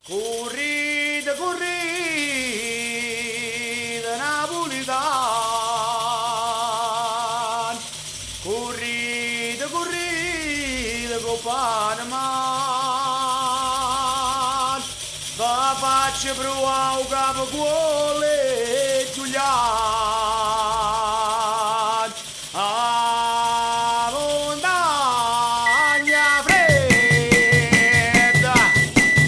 Corrida, corrida, napolitan. Corrida, corrida, copaneman. Va faccia pro au capo cuole, Giuliano.